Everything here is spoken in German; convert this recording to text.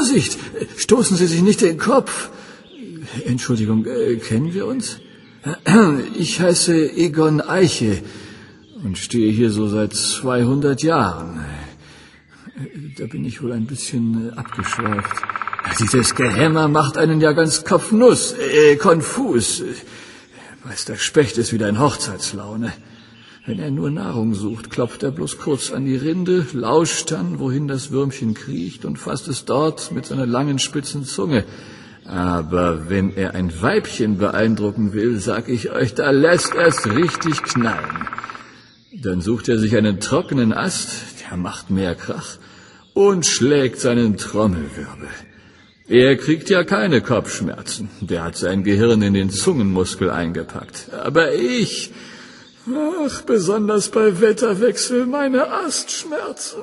Vorsicht! Stoßen Sie sich nicht den Kopf! Entschuldigung, kennen wir uns? Ich heiße Egon Eiche und stehe hier so seit 200 Jahren. Da bin ich wohl ein bisschen abgeschweift. Dieses Gehämmer macht einen ja ganz konfus. Meister Specht ist wieder in Hochzeitslaune. Wenn er nur Nahrung sucht, klopft er bloß kurz an die Rinde, lauscht dann, wohin das Würmchen kriecht und fasst es dort mit seiner langen, spitzen Zunge. Aber wenn er ein Weibchen beeindrucken will, sag ich euch, da lässt er's richtig knallen. Dann sucht er sich einen trockenen Ast, der macht mehr Krach, und schlägt seinen Trommelwirbel. Er kriegt ja keine Kopfschmerzen, der hat sein Gehirn in den Zungenmuskel eingepackt. Aber ich, besonders bei Wetterwechsel, meine Astschmerzen.